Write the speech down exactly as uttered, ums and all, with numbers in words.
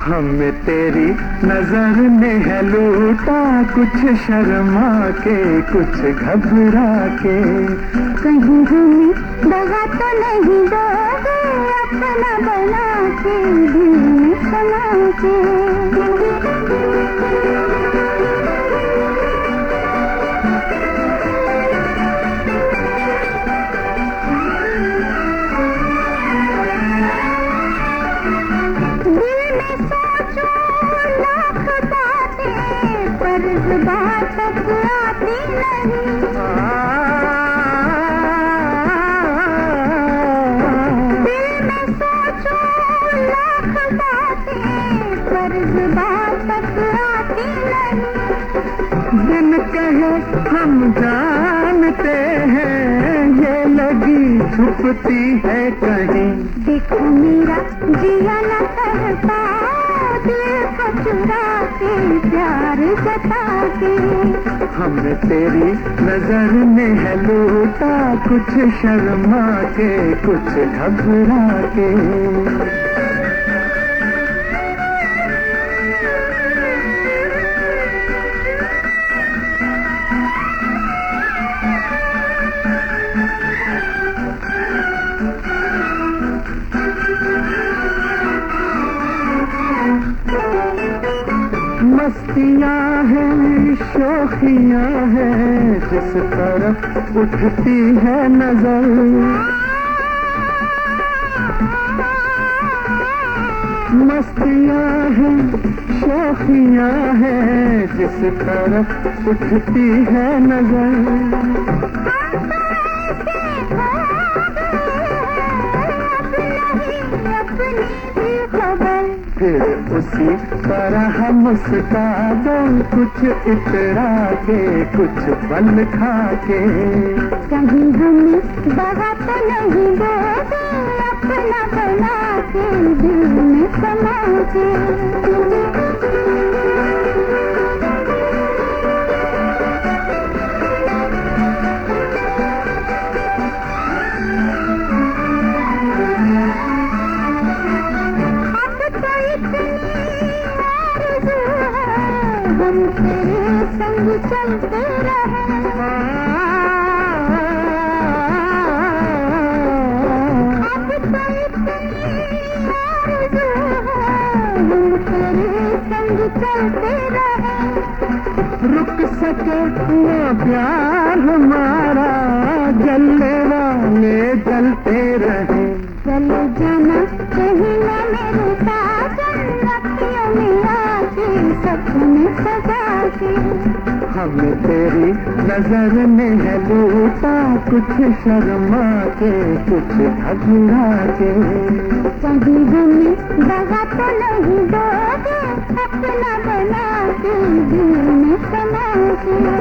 हमें तेरी नजर ने है लूटा, कुछ शर्मा के कुछ घबरा के। कहीं हमें दगा तो नहीं दोगे, अपना बना के दिल में समा के। बात तक आती नहीं, दिल में सोचूं लाख बातें, पर बात तक आती नहीं। बिन कहे हम जानते हैं, ये लगी छुपती है कहीं। देखो मेरा जिया न करता, दिल को चुरा के प्यार जता के। हमने तेरी नजर में है लूटा, कुछ शर्मा के कुछ घबरा के। मस्तियाँ हैं शोखियाँ हैं, जिस तरफ उठती है नजर। मस्तियाँ हैं शोखियाँ हैं, जिस तरफ उठती है नजर। फिर उसी तरह मुस्का दो, कुछ इतरा के कुछ पल खा के। कहीं हमें दगा तो नहीं दोगे, अपना बना के दिल में समा के। हम तेरे संग चलते रहे, अब तो इतनी आरज़ू है, हम तेरे संग चलते रहे। रुक सके ना प्यार हमारा, जलने वाले जलते रहे। चल जाना कहीं ना मेरे साजन, अखियों में आके सपने सजा के। हमें तेरी नजर में है लूटा, कुछ शर्मा के कुछ घबरा के। कहीं हमें दगा तो नहीं दोगे, अपना बना के दिल में समा के।